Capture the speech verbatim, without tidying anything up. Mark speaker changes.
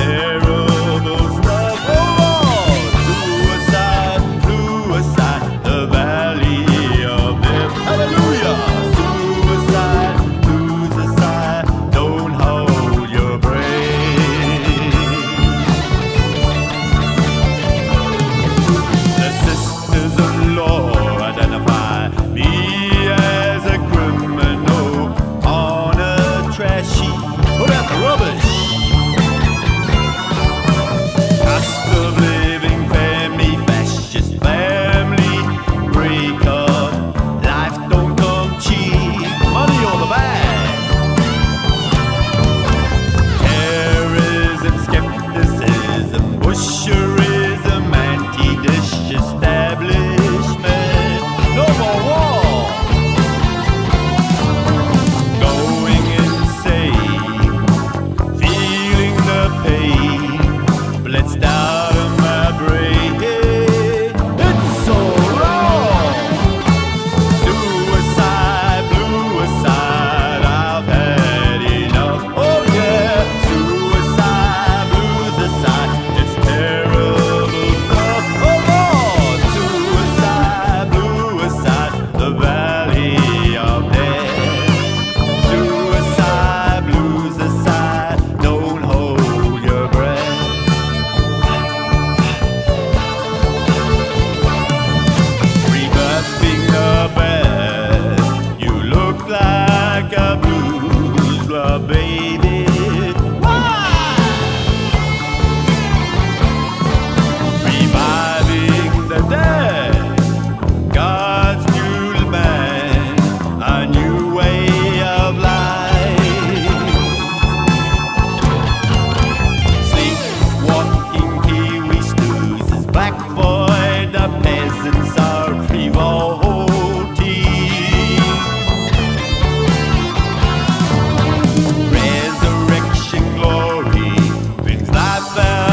Speaker 1: terrible stuff. Oh, suicide, suicide, the valley of death. Hallelujah. Suicide, suicide, don't hold your breath. The sisters of law identify me as a criminal on a trash sheet. Put out the rubbish. Cost of living, family, fascist family breakup. Life don't come cheap. Money or the bag. Terrorism, skepticism, Busherism, anti-dish establishment. No more war. Going insane, feeling the pain, blitzed out of my brain. It's so wrong. Suicide, bluicide, I've had enough. Oh yeah, suicide, bluicide, it's terrible stuff. Oh Lord, suicide, bluicide, the valley of death. Suicide, bluicide, don't hold your breath. Rebirthing the best, you look like a blues club baby. Why? Reviving the dead, God's new man, a new way of life. Sleepwalking Kiwi stews, is black void, the peasants are revolting. Resurrection glory brings life out